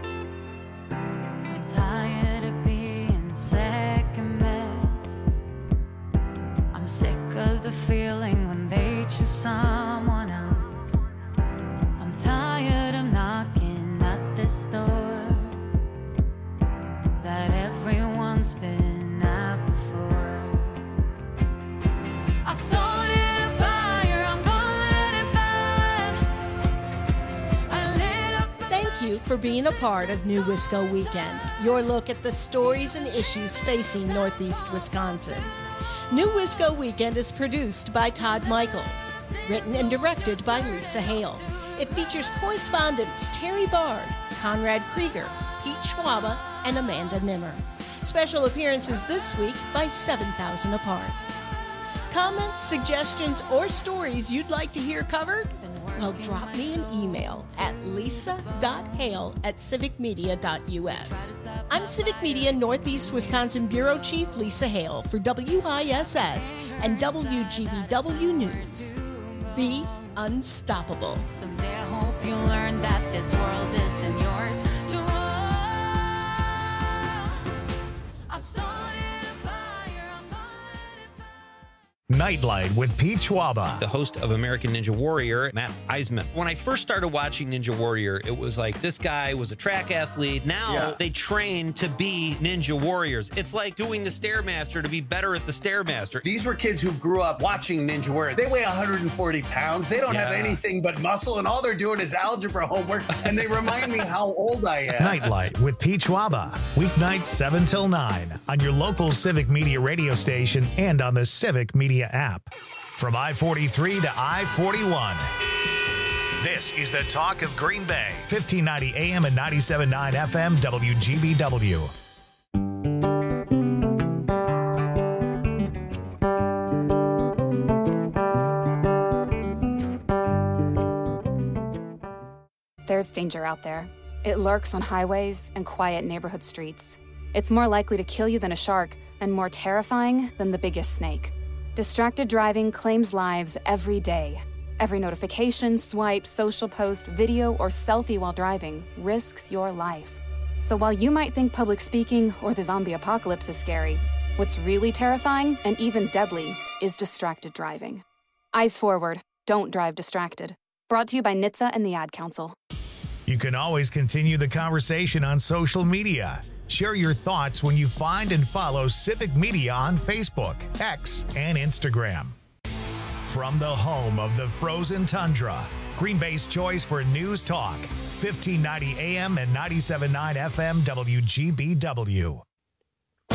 I'm tired of being second best. I'm sick of the feeling when they choose someone else. I'm tired of knocking at this door that everyone's been at before. I started a fire, I'm gonna let it burn. I lit up. Thank you for being a part of New Wisco Weekend, your look at the stories and issues facing Northeast Wisconsin. New Wisco Weekend is produced by Todd Michaels, written and directed by Lisa Hale. It features correspondents Terry Bard, Conrad Krieger, Pete Schwaba, and Amanda Nimmer. Special appearances this week by seven thousand Apart. Comments, suggestions, or stories you'd like to hear covered? Well, drop me an email at lisa dot hale at civic media dot u s. I'm Civic Media Northeast Wisconsin Bureau Chief Lisa Hale for W I S S and W G B W News. Be unstoppable. Someday I hope you learn that this world isn't yours to run. I started a fire, I'm gonna let it burn. Nightlight with Pete Schwaba. The host of American Ninja Warrior, Matt Eisman. When I first started watching Ninja Warrior, it was like this guy was a track athlete. Now yeah. they train to be Ninja Warriors. It's like doing the Stairmaster to be better at the Stairmaster. These were kids who grew up watching Ninja Warrior. They weigh one hundred forty pounds. They don't yeah. have anything but muscle, and all they're doing is algebra homework, and they remind me how old I am. Nightlight with Pete Schwaba. Weeknights seven till nine on your local Civic Media radio station and on the Civic Media app. From I forty-three to I forty-one. This is the Talk of Green Bay, fifteen ninety A M and ninety-seven point nine F M W G B W. There's danger out there. It lurks on highways and quiet neighborhood streets. It's more likely to kill you than a shark and more terrifying than the biggest snake. Distracted driving claims lives every day. Every notification, swipe, social post, video, or selfie while driving risks your life. So while you might think public speaking or the zombie apocalypse is scary, what's really terrifying and even deadly is distracted driving. Eyes forward, don't drive distracted. Brought to you by N H T S A and the Ad Council. You can always continue the conversation on social media. Share your thoughts when you find and follow Civic Media on Facebook, X, and Instagram. From the home of the frozen tundra, Green Bay's choice for news talk, fifteen ninety A M and ninety-seven point nine F M W G B W.